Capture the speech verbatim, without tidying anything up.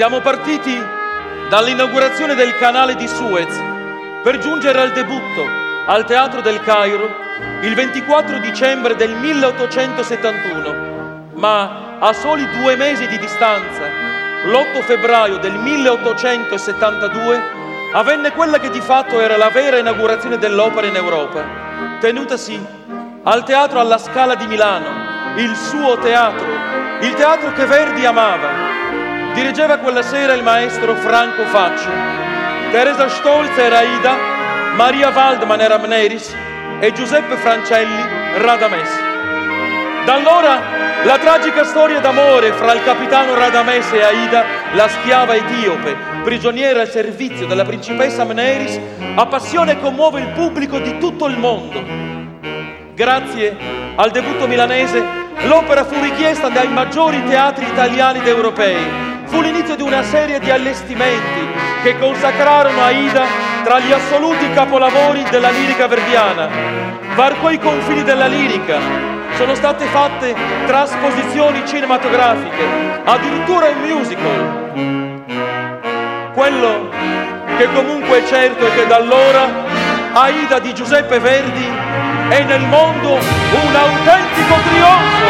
Siamo partiti dall'inaugurazione del canale di Suez per giungere al debutto al Teatro del Cairo il ventiquattro dicembre del milleottocentosettantuno, ma a soli due mesi di distanza, l'otto febbraio del milleottocentosettantadue, avvenne quella che di fatto era la vera inaugurazione dell'opera in Europa, tenutasi al Teatro alla Scala di Milano, il suo teatro, il teatro che Verdi amava. Dirigeva quella sera il maestro Franco Faccio. Teresa Stolz era Aida, Maria Waldman era Amneris e Giuseppe Francelli Radames. Da allora la tragica storia d'amore fra il capitano Radames e Aida, la schiava etiope, prigioniera al servizio della principessa Amneris, appassiona e commuove il pubblico di tutto il mondo. Grazie al debutto milanese, l'opera fu richiesta dai maggiori teatri italiani ed europei. Fu l'inizio di una serie di allestimenti che consacrarono Aida tra gli assoluti capolavori della lirica verdiana. Varcò i confini della lirica, sono state fatte trasposizioni cinematografiche, addirittura un musical. Quello che comunque è certo è che da allora Aida di Giuseppe Verdi è nel mondo un autentico trionfo.